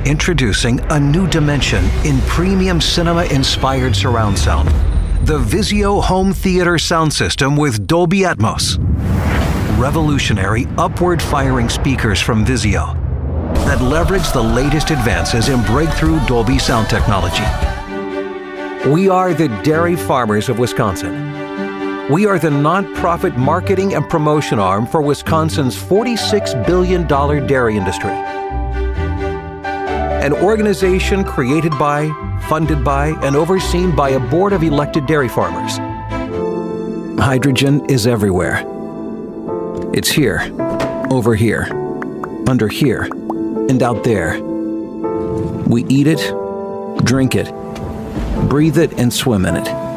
Introducing a new dimension in premium cinema-inspired surround sound. The Vizio Home Theater Sound System with Dolby Atmos. Revolutionary upward-firing speakers from Vizio that leverage the latest advances in breakthrough Dolby sound technology. We are the dairy farmers of Wisconsin. We are the nonprofit marketing and promotion arm for Wisconsin's $46 billion dairy industry. An organization created by, funded by, and overseen by a board of elected dairy farmers. Hydrogen is everywhere. It's here, over here, under here, and out there. We eat it, drink it, breathe it, and swim in it.